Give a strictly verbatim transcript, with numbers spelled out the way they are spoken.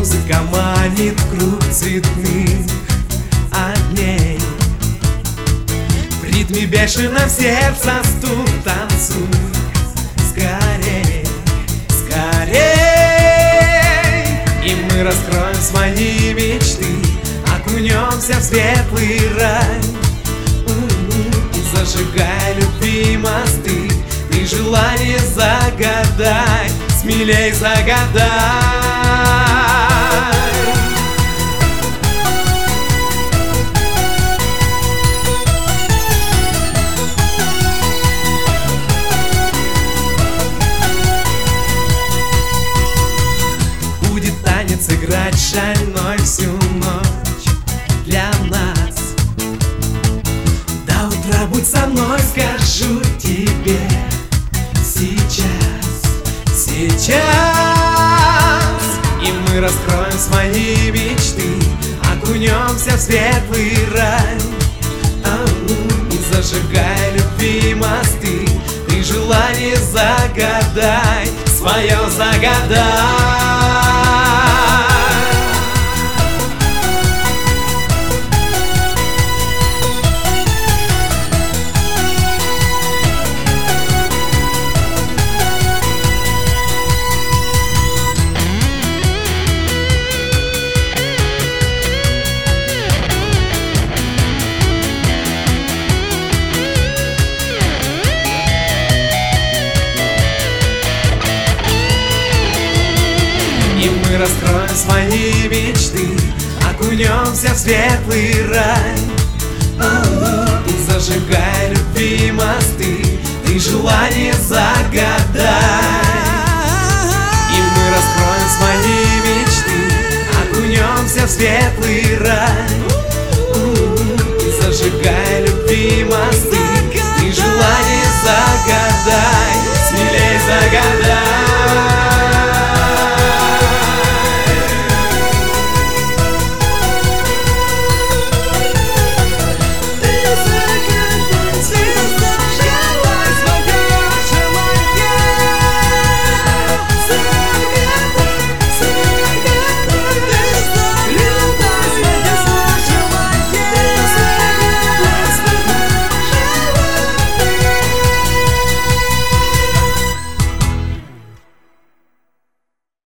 Музыка манит в круг цветных огней. В ритме бешеном сердца стук, танцуй скорей, скорей. И мы раскроем свои мечты, окунемся в светлый рай. И зажигай любви мосты, ты желание загадай, смелей загадай. Будет танец играть шальной всю ночь для нас. До утра будь со мной, скажу тебе сейчас, сейчас. И мы раскроем свои мечты, окунемся в светлый рай. И зажигай любви мосты, ты желание загадай, свое загадай. И мы раскроем свои мечты, окунемся в светлый рай. И зажигай любви мосты, ты желание загадай. И мы раскроем свои мечты, окунемся в светлый рай.